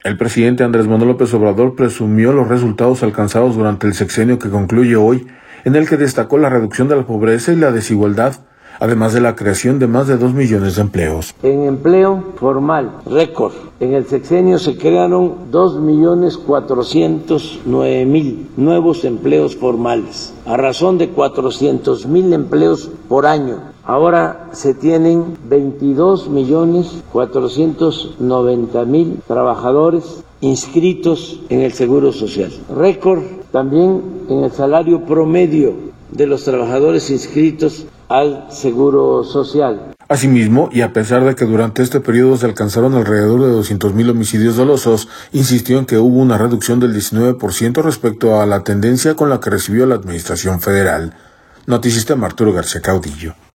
El presidente Andrés Manuel López Obrador presumió los resultados alcanzados durante el sexenio que concluye hoy, en el que destacó la reducción de la pobreza y la desigualdad, además de la creación de más de 2 millones de empleos. En empleo formal, récord. En el sexenio se crearon 2.409.000 nuevos empleos formales, a razón de 400.000 empleos por año. Ahora se tienen 22.490.000 trabajadores inscritos en el Seguro Social. Récord también en el salario promedio de los trabajadores inscritos al Seguro Social. Asimismo, y a pesar de que durante este periodo se alcanzaron alrededor de 200.000 homicidios dolosos, insistió en que hubo una reducción del 19% respecto a la tendencia con la que recibió la Administración Federal. Noticista Arturo García Caudillo.